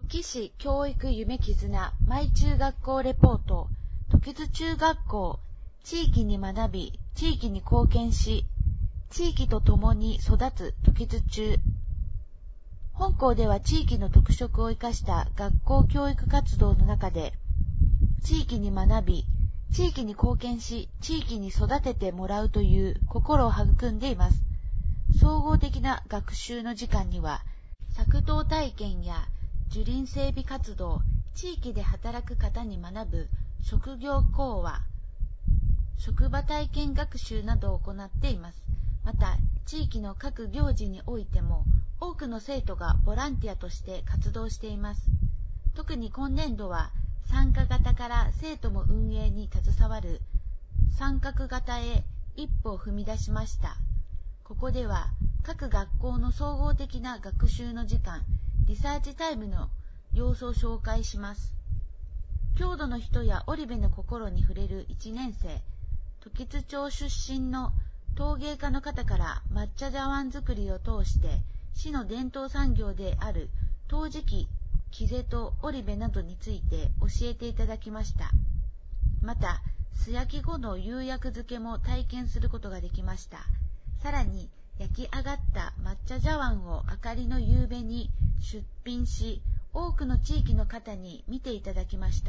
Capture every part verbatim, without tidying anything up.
土市教育夢絆マイ中学校レポート。時津中学校。地域に学び、地域に貢献し、地域と共に育つ時津中。本校では地域の特色を生かした学校教育活動の中で、地域に学び、地域に貢献し、地域に育ててもらうという心を育んでいます。総合的な学習の時間には、作陶体験や樹林整備活動、地域で働く方に学ぶ職業講話、職場体験学習などを行っています。また、地域の各行事においても、多くの生徒がボランティアとして活動しています。特に今年度は、参加型から生徒も運営に携わる参画型へ一歩を踏み出しました。ここでは各学校の総合的な学習の時間、リサーチタイムの様子を紹介します。郷土の人や織部の心に触れるいちねん生、時津町出身の陶芸家の方から抹茶茶碗作りを通して市の伝統産業である陶磁器、木瀬と織部などについて教えていただきました。また、素焼き後の釉薬漬けも体験することができました。さらに、焼き上がった抹茶茶碗を明かりの夕べに出品し、多くの地域の方に見ていただきました。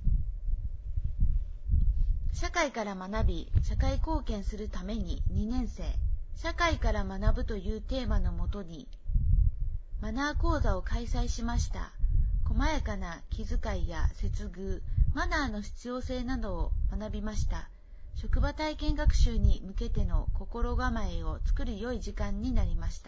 社会から学び、社会貢献するためににねん生、社会から学ぶというテーマのもとに、マナー講座を開催しました。細やかな気遣いや接遇、マナーの必要性などを学びました。職場体験学習に向けての心構えを作る良い時間になりました。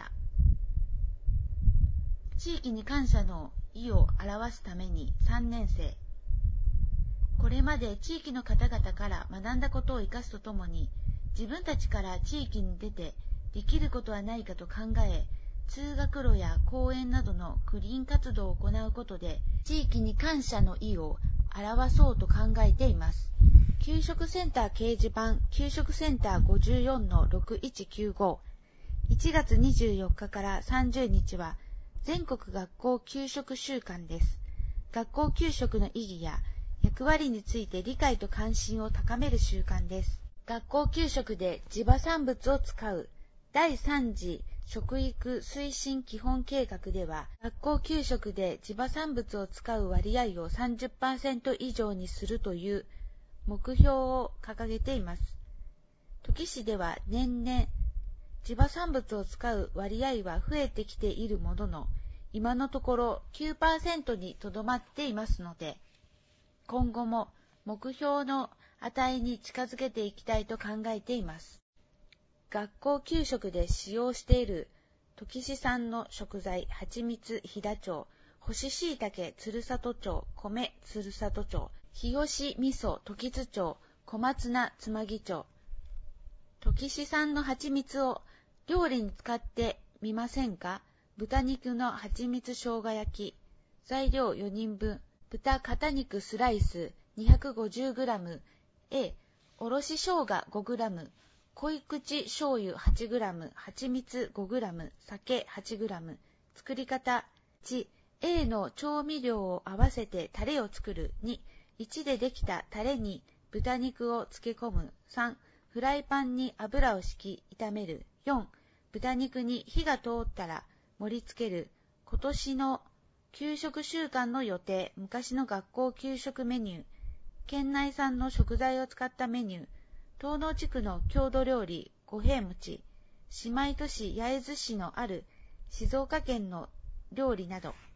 地域に感謝の意を表すためにさんねん生。これまで地域の方々から学んだことを生かすとともに、自分たちから地域に出てできることはないかと考え、通学路や公園などのクリーン活動を行うことで、地域に感謝の意を表そうと考えています。給食センター掲示板、給食センター ごじゅうよんのろくいちきゅうご。いちがつにじゅうよっかからさんじゅうにちは、全国学校給食週間です。学校給食の意義や役割について理解と関心を高める週間です。学校給食で地場産物を使うだいさん次食育推進基本計画では、学校給食で地場産物を使う割合を さんじゅっパーセント 以上にするという目標を掲げています。土岐市では年々地場産物を使う割合は増えてきているものの、今のところ きゅうパーセント にとどまっていますので、今後も目標の値に近づけていきたいと考えています。学校給食で使用している土岐市産の食材、はちみつ飛騨町、干し椎茸鶴里町、米鶴里町、日吉味噌時津町、小松菜つまぎ町。土岐市産のはちみつを料理に使ってみませんか？豚肉のはちみつ生姜焼き。材料よにんぶん。豚肩肉スライス にひゃくごじゅうグラム。A、おろし生姜 ごグラム。濃い口醤油 はちグラム。はちみつ ごグラム。酒 はちグラム。作り方。いち、A の調味料を合わせてタレを作る。に、いちでできたタレに豚肉を漬け込む。さん、フライパンに油を敷き炒める。よん、豚肉に火が通ったら盛り付ける。今年の給食週間の予定、昔の学校給食メニュー、県内産の食材を使ったメニュー、東濃地区の郷土料理、五平餅、姉妹都市焼津市のある静岡県の料理など、